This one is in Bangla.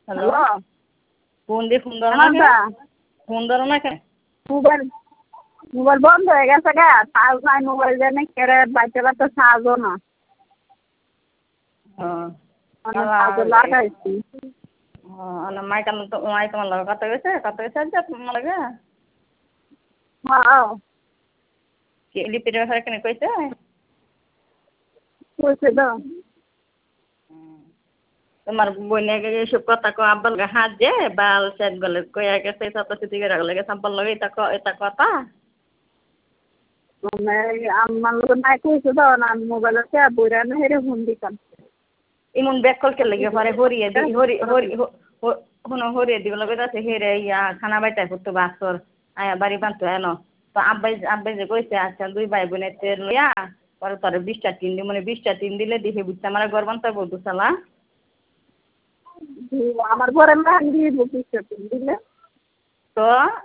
Hello, hello. ফোন দিয়ে ফোন ধরো না কেন? হেমন্ত, ফোন ধরো না কেন? মোবাইল মোবাইল বন্ধ হয়ে গেছে গা। চার্জ নাই মোবাইল জানি কেড়ে বাইতে তো চার্জও না। মানে চার্জে লাগাইছি। মাই তোমার লগে কথা গেছে আজ তোমার লগে হ্যাঁ, কি লিপির ব্যাপারে কেন কইছে? কইছে তো। তোমার বইনে এসব কথা কো আব্বার লগে হাত যে বাল সেট গলে কইয়া গেছে তত সিটি করে লাগে সাব্বার লগে এটা কথা মানে আমার লোক নাই কইছে তো না মোবাইলতে বইরা না হেরে ফোন দিতাম। ইমন ব্যাক কল কে লাগে পরে হরিয়ে দি হরিয়ে দিব লগে আছে হেরে ইয়া খানা বাইতে করতে বাসর আয়া বাড়ি বানতো এনো তো আব্বাই যে কইছে আচ্ছা দুই ভাই বোনের তেল লইয়া পরে তোর 20টা টিন দি মানে 20টা টিন দিলে দেখে বুঝতে আমার ঘর বানতে বলতো শালা আমার ঘরে না দিয়ে দিলে তো